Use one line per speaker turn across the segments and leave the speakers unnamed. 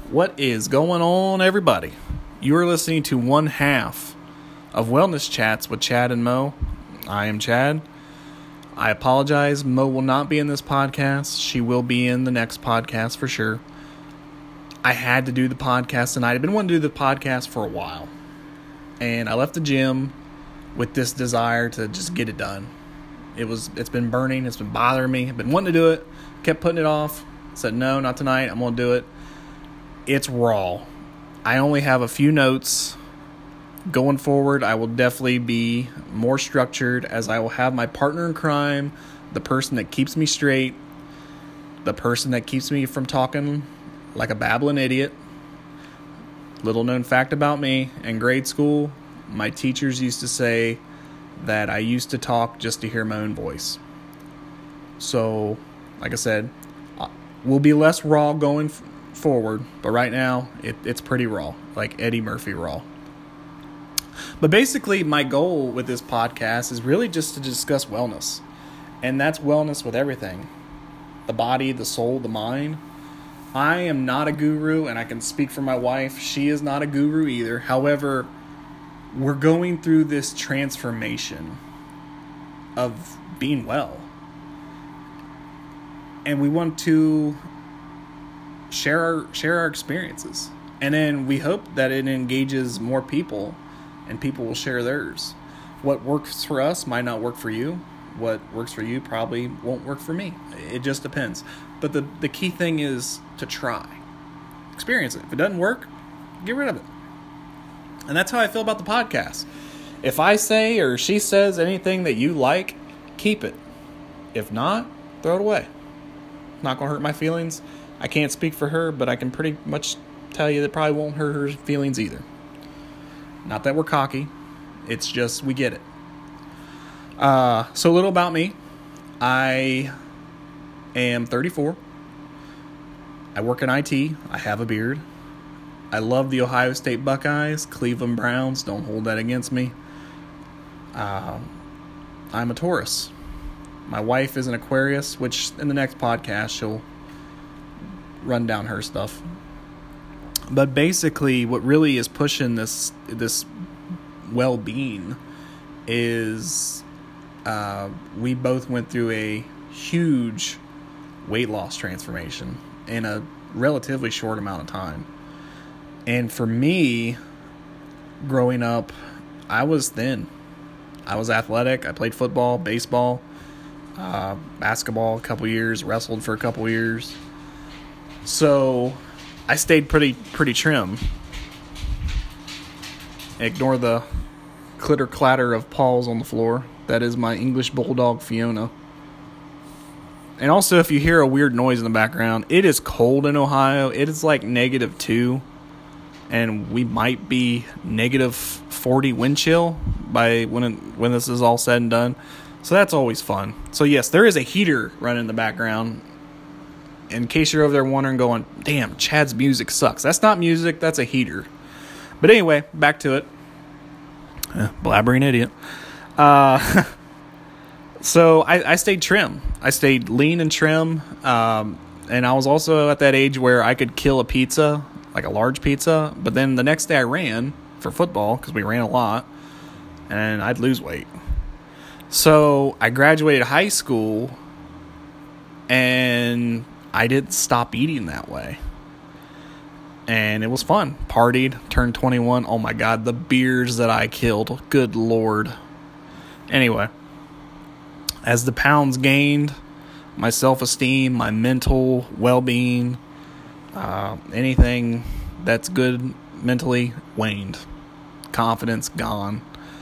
What is going on, everybody? You are listening to one half of Wellness Chats with Chad and Mo. I am Chad. I apologize. Mo will not be in this podcast. She will be in the next podcast for sure. I had to do the podcast tonight. I've been wanting to do the podcast for a while. And I left the gym with this desire to just get it done. It's been burning. It's been bothering me. I've been wanting to do it. Kept putting it off. Said, no, not tonight. I'm going to do it. It's raw. I only have a few notes. Going forward, I will definitely be more structured, as I will have my partner in crime, the person that keeps me straight, the person that keeps me from talking like a babbling idiot. Little known fact about me, in grade school, my teachers used to say that I used to talk just to hear my own voice. So, like I said, we'll be less raw going forward, but right now it's pretty raw, like Eddie Murphy raw. But basically, my goal with this podcast is really just to discuss wellness, and that's wellness with everything: the body, the soul, the mind. I am not a guru, and I can speak for my wife. She is not a guru either. However, we're going through this transformation of being well, and we want to share our experiences, and then we hope that it engages more people and people will share theirs. What works for us might not work for you. What works for you probably won't work for me. It just depends. But the key thing is to try. Experience it. If it doesn't work, get rid of it. And that's how I feel about the podcast. If I say or she says anything that you like, keep it. If not, throw it away. Not going to hurt my feelings. I can't speak for her, but I can pretty much tell you that probably won't hurt her feelings either. Not that we're cocky. It's just we get it. So a little about me. I am 34. I work in IT. I have a beard. I love the Ohio State Buckeyes. Cleveland Browns. Don't hold that against me. I'm a Taurus. My wife is an Aquarius, which in the next podcast she'll run down her stuff. But basically, what really is pushing this well-being is we both went through a huge weight loss transformation in a relatively short amount of time. And for me, growing up, I was thin. I was athletic. I played football, baseball, basketball a couple years, wrestled for a couple years. So I stayed pretty trim. Ignore the clitter clatter of paws on the floor. That is my English bulldog Fiona. And also, if you hear a weird noise in the background, it is cold in Ohio. It is like -2, and we might be -40 wind chill by when this is all said and done. So that's always fun. So yes, there is a heater running in the background. In case you're over there wondering, going, damn, Chad's music sucks. That's not music, that's a heater. But anyway, back to it. Blabbering idiot. So I stayed trim. I stayed lean and trim. And I was also at that age where I could kill a pizza, like a large pizza. But then the next day I ran for football, because we ran a lot, and I'd lose weight. So I graduated high school, and I didn't stop eating that way. And it was fun. Partied, turned 21. Oh my God, the beers that I killed. Good Lord. Anyway, as the pounds gained, my self-esteem, my mental well-being, anything that's good mentally waned. Confidence gone.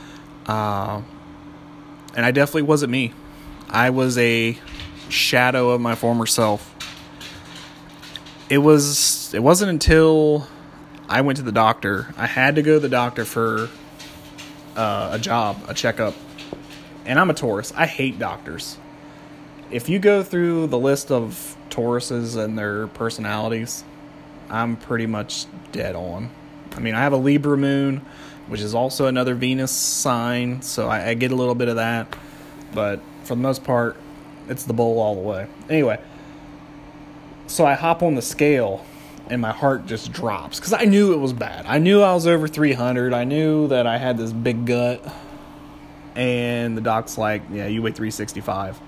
And I definitely wasn't me. I was a shadow of my former self. It wasn't until I went to the doctor. I had to go to the doctor for a checkup. And I'm a Taurus. I hate doctors. If you go through the list of Tauruses and their personalities, I'm pretty much dead on. I mean, I have a Libra moon, which is also another Venus sign, so I get a little bit of that. But for the most part, it's the bull all the way. Anyway, so I hop on the scale, and my heart just drops because I knew it was bad. I knew I was over 300. I knew that I had this big gut, and the doc's like, yeah, you weigh 365.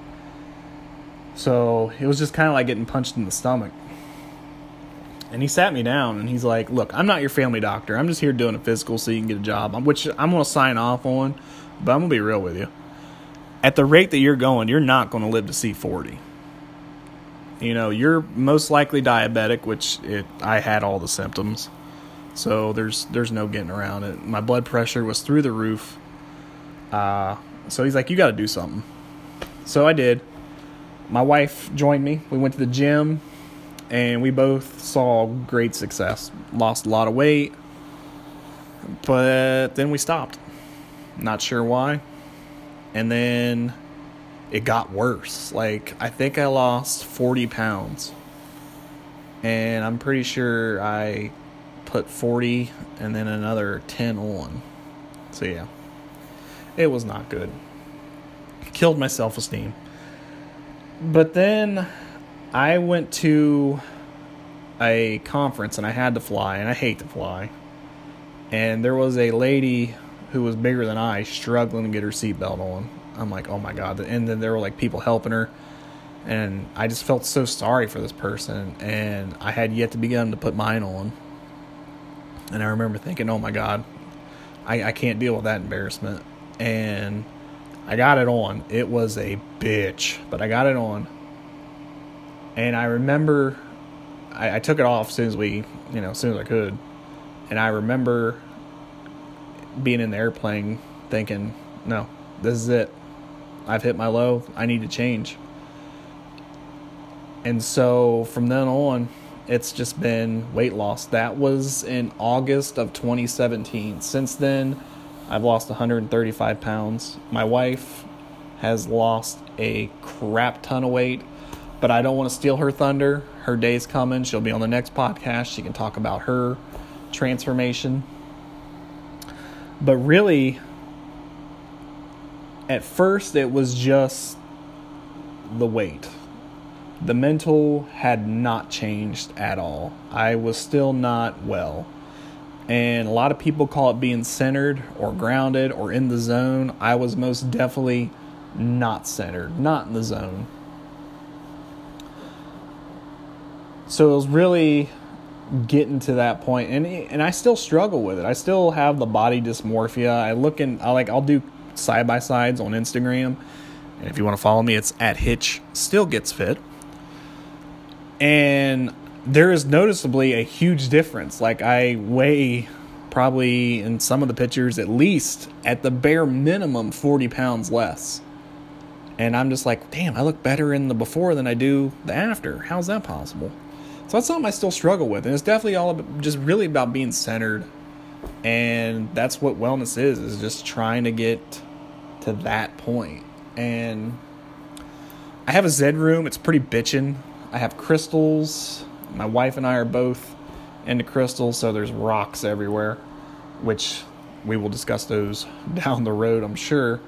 So it was just kind of like getting punched in the stomach. And he sat me down, and he's like, look, I'm not your family doctor. I'm just here doing a physical so you can get a job, which I'm going to sign off on, but I'm going to be real with you. At the rate that you're going, you're not going to live to see 40. You know, you're most likely diabetic, which I had all the symptoms. So there's no getting around it. My blood pressure was through the roof. So he's like, you got to do something. So I did. My wife joined me. We went to the gym, and we both saw great success. Lost a lot of weight, but then we stopped. Not sure why. And then it got worse. Like, I think I lost 40 pounds. And I'm pretty sure I put 40 and then another 10 on. So, yeah. It was not good. Killed my self-esteem. But then I went to a conference and I had to fly. And I hate to fly. And there was a lady who was bigger than I struggling to get her seatbelt on. I'm like, oh my God. And then there were like people helping her. And I just felt so sorry for this person. And I had yet to begin to put mine on. And I remember thinking, oh my God, I can't deal with that embarrassment. And I got it on. It was a bitch, but I got it on. And I remember I took it off as soon as I could. And I remember being in the airplane thinking, no, this is it. I've hit my low. I need to change. And so from then on, it's just been weight loss. That was in August of 2017. Since then, I've lost 135 pounds. My wife has lost a crap ton of weight, but I don't want to steal her thunder. Her day's coming. She'll be on the next podcast. She can talk about her transformation. But really, at first, it was just the weight. The mental had not changed at all. I was still not well. And a lot of people call it being centered or grounded or in the zone. I was most definitely not centered, not in the zone. So it was really getting to that point. And I still struggle with it. I still have the body dysmorphia. I'll do side-by-sides on Instagram. And if you want to follow me, it's at Hitch Still Gets Fit. And there is noticeably a huge difference. Like, I weigh probably in some of the pictures at least at the bare minimum 40 pounds less. And I'm just like, damn, I look better in the before than I do the after. How's that possible? So that's something I still struggle with. And it's definitely all about, just really about being centered. And that's what wellness is just trying to get to that point. And I have a Zen room. It's pretty bitchin'. I have crystals. My wife and I are both into crystals, so there's rocks everywhere, which we will discuss those down the road, I'm sure.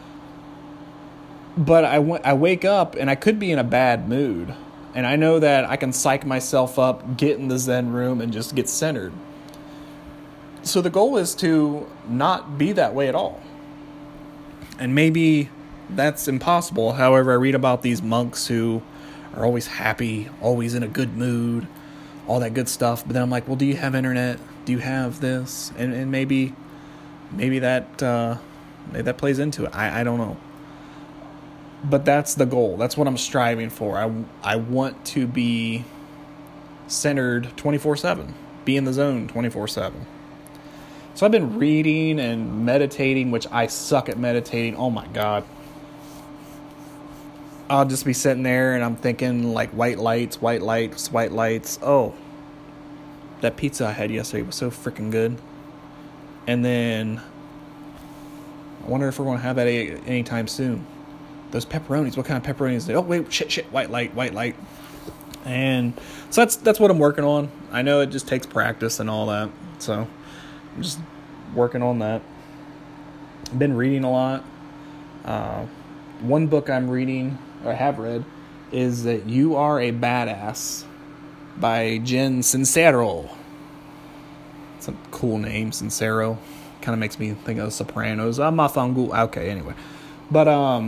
But I wake up, and I could be in a bad mood, and I know that I can psych myself up, get in the Zen room, and just get centered. So the goal is to not be that way at all. And maybe that's impossible. However, I read about these monks who are always happy, always in a good mood, all that good stuff. But then I'm like, well, do you have internet? Do you have this? And maybe that plays into it. I don't know. But that's the goal. That's what I'm striving for. I want to be centered 24/7. Be in the zone 24/7. So I've been reading and meditating, which I suck at meditating. Oh my God. I'll just be sitting there and I'm thinking like white lights. Oh, that pizza I had yesterday was so freaking good. And then I wonder if we're going to have that anytime soon. Those pepperonis, what kind of pepperonis? Oh, wait, shit, white light. And so that's what I'm working on. I know it just takes practice and all that. So I'm just working on that. I've been reading a lot. One book I'm reading, or have read, is that You Are a Badass. by Jen Sincero. It's a cool name, Sincero. Kind of makes me think of The Sopranos. Okay, anyway. But,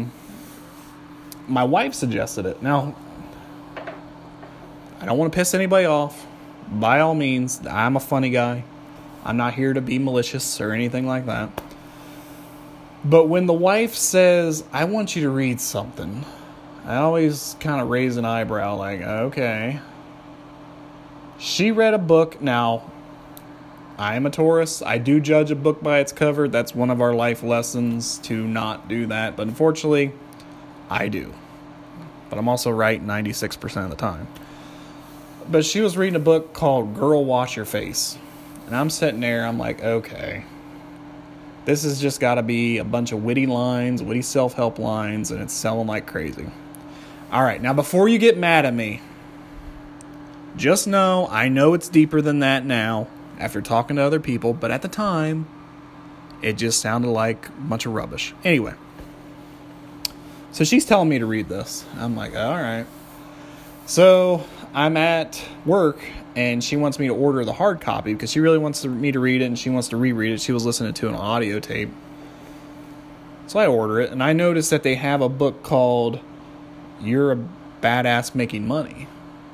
my wife suggested it. Now, I don't want to piss anybody off. By all means, I'm a funny guy. I'm not here to be malicious or anything like that. But when the wife says, I want you to read something, I always kind of raise an eyebrow like, okay. She read a book. Now, I am a Taurus. I do judge a book by its cover. That's one of our life lessons, to not do that. But unfortunately, I do. But I'm also right 96% of the time. But she was reading a book called Girl, Wash Your Face. And I'm sitting there, I'm like, okay. This has just got to be a bunch of witty lines, witty self-help lines, and it's selling like crazy. All right, now before you get mad at me, just know, I know it's deeper than that now, after talking to other people, but at the time, it just sounded like a bunch of rubbish. Anyway, so she's telling me to read this. I'm like, all right. So I'm at work, and she wants me to order the hard copy because she really wants me to read it, and she wants to reread it. She was listening to an audio tape. So I order it, and I notice that they have a book called You're a Badass Making Money.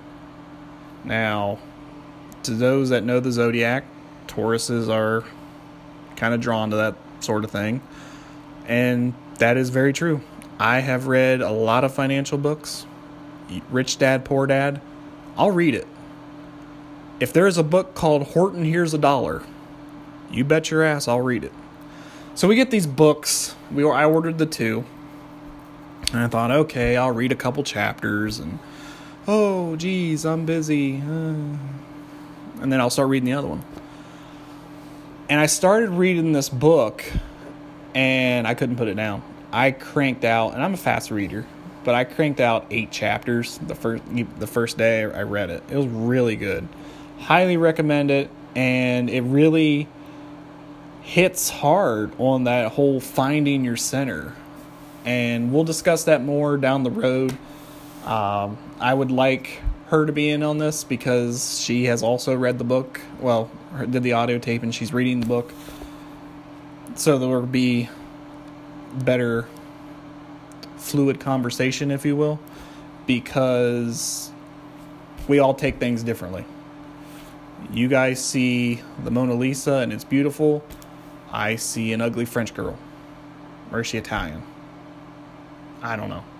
Now, to those that know the Zodiac, Tauruses are kind of drawn to that sort of thing. And that is very true. I have read a lot of financial books. Rich Dad, Poor Dad. I'll read it. If there's a book called Horton Here's a Dollar, you bet your ass I'll read it. So we get these books. I ordered the 2. And I thought, okay, I'll read a couple chapters. And, oh, geez, I'm busy. And then I'll start reading the other one. And I started reading this book, and I couldn't put it down. I cranked out, and I'm a fast reader, but I cranked out 8 chapters the first day I read it. It was really good. Highly recommend it, and it really hits hard on that whole finding your center. And we'll discuss that more down the road. I would like her to be in on this because she has also read the book. Well, did the audio tape, and she's reading the book. So there will be better fluid conversation, if you will, because we all take things differently. You guys see the Mona Lisa and it's beautiful. I see an ugly French girl. Or is she Italian? I don't know.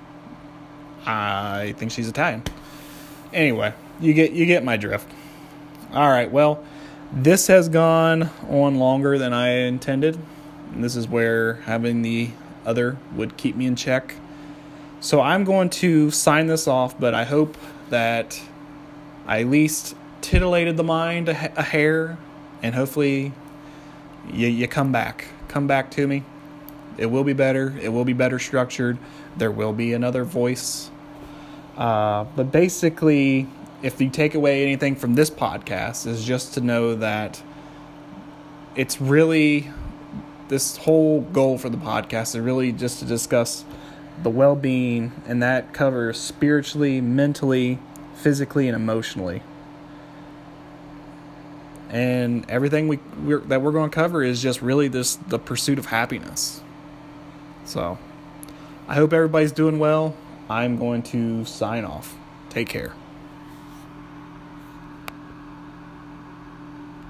I think she's Italian. Anyway, you get my drift. All right, well, this has gone on longer than I intended. And this is where having the other would keep me in check. So I'm going to sign this off, but I hope that I at least titillated the mind a hair, and hopefully you come back. Come back to me. It will be better. It will be better structured. There will be another voice. But basically, if you take away anything from this podcast, is just to know that it's really, this whole goal for the podcast is really just to discuss the well-being, and that covers spiritually, mentally, physically, and emotionally. And everything that we're going to cover is just really the pursuit of happiness. So, I hope everybody's doing well. I'm going to sign off. Take care.